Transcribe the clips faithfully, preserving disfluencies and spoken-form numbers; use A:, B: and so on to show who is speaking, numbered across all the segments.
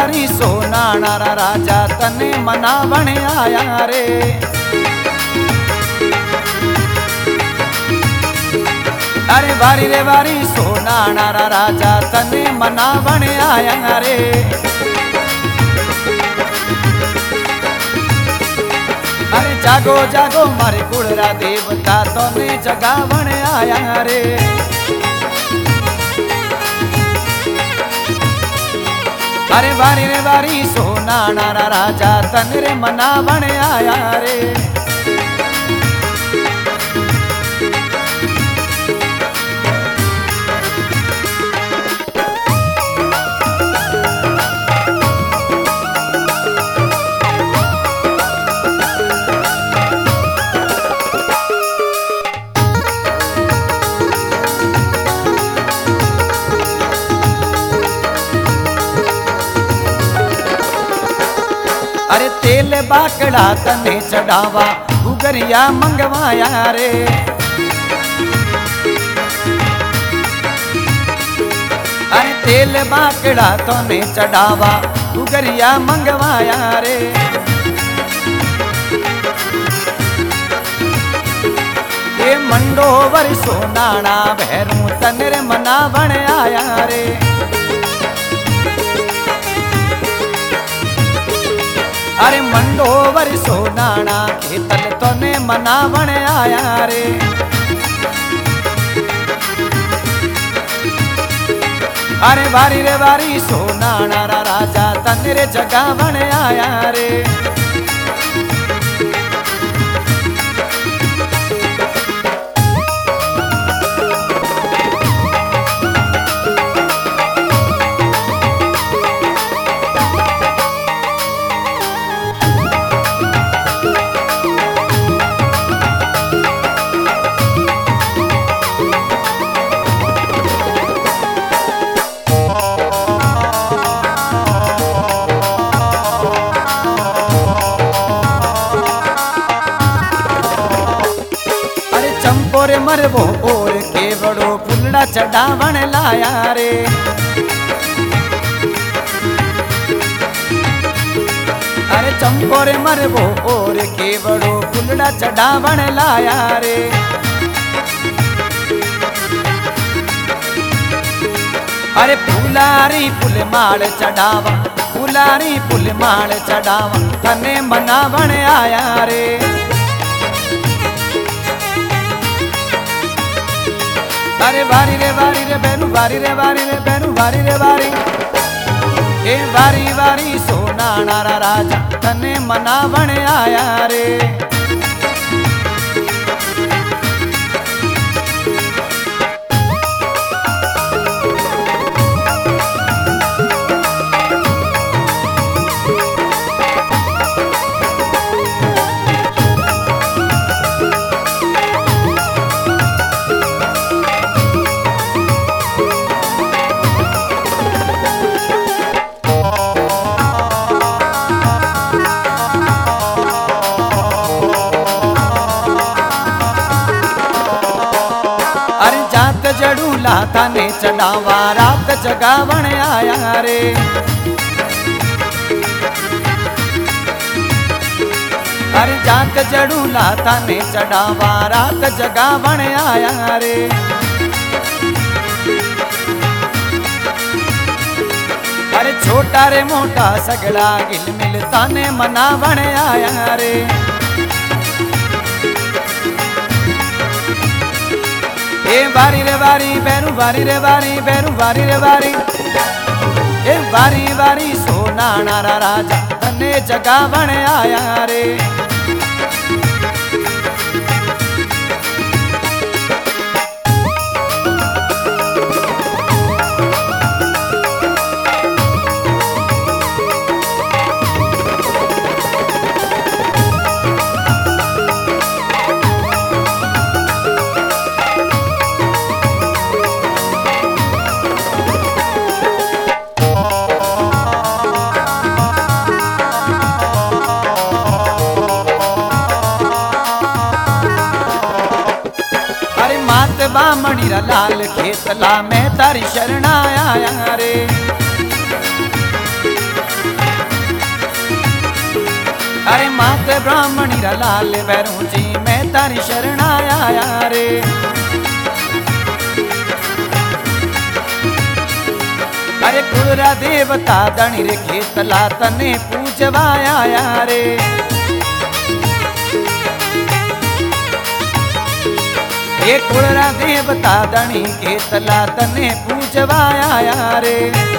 A: वारी सोनाणा रा राजा तने मनावण आया रे। अरे वारी रे वारी सोनाणा रा राजा तने मनावण आया रे। अरे जागो जागो मारे कुड़रा देवता तने जगावण आया रे। अरे वारी रे वारी सोनाणा रा राजा तने रे मनावण आया रे। अरे तेल बाकड़ा तने चढ़ावा गुगरिया मंगवाया रे। अरे तेल बाकड़ा तने चढ़ावा गुगरिया मंगवाया रे। ये मंडोवर सोनाणा भैरू तने मनावण आया रे। अरे मंडोवर सोनाणा खेतल तने मनावण आया रे। अरे वारी रे वारी सोनाणा रा राजा तने रे जगावण आया रे। चंपोर मरवो और के बड़ो फुलड़ा चढ़ावण लाया रे। अरे चंपोर मरवो और के बड़ो फुलड़ा चढ़ावण लाया रे। अरे फुलारी फुल माल चढ़ावा फुलारी फुल माल चढ़ावा तने मनावण आया रे। अरे वारी रे वारी रे बैनु वारी रे वारी रे बैनु वारी रे वारी ए वारी वारी सोनाणा रा राजा तने मनावण आया रे। अरे जात जड़ूला तने चढ़ावा रात जगावण आया रे। अरे जात जड़ूला तने चढ़ावा रात जगावण आया रे। अरे छोटा रे मोटा सगड़ा गिल मिल तने मनावण आया रे। ए वारी रे वारी बैरू वारी रे वारी बैरू वारी रे वारी ए वारी वारी सोनाणा रा राजा तने जगावण आया रे। बामणी रा लाल खेतला मैं तारी शरण आया रे। अरे माते ब्राह्मणी रा लाल भैरू जी मैं तारी शरण आया रे। अरे कुलरा देवता दणी रे खेतला तने पूजवाया रे। ये कुलरा देवता दणी खेतला तने पूजवाया रे।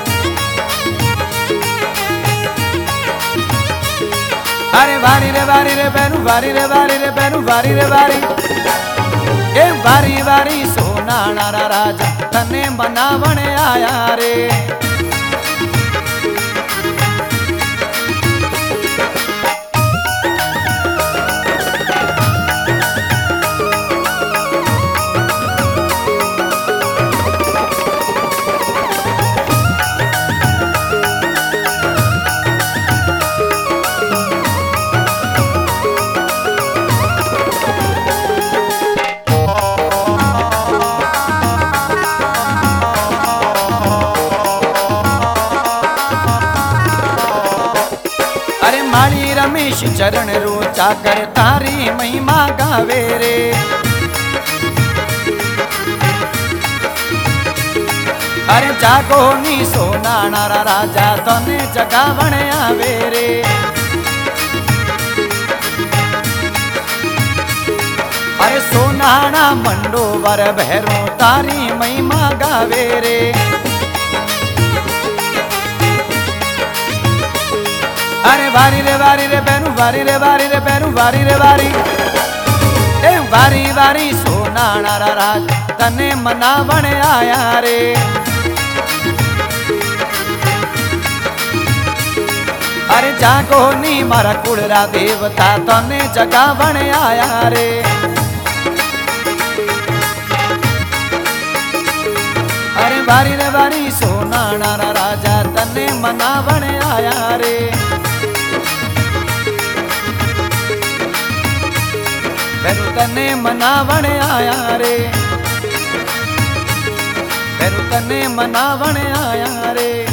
A: अरे वारी रे वारी रे बैनु वारी रे वारी रे बैनु वारी रे वारी ए वारी वारी सोनाणा रा राजा तने मनावण आया रे। अरे माली रमेश चरण रोचा कर तारी महिमा गावे रे। अरे जागो नी सोनाणा रा राजा तने जगावण आवे रे। अरे सोनाणा मंडो वर भैरो तारी महिमा गावे रे। अरे वारी रे वारी रे बैनु वारी रे वारी रे बैनु वारी रे वारी ए वारी वारी सोनाणा रा राज तने मनावण आया रे। अरे जागो नी मारा कुलरा देवता तने जगावण आया रे। अरे वारी रे वारी सोनाणा रा राजा तने मनावण आया रे। भैरू तने मनावण आया रे। भैरू तने मनावण आया रे।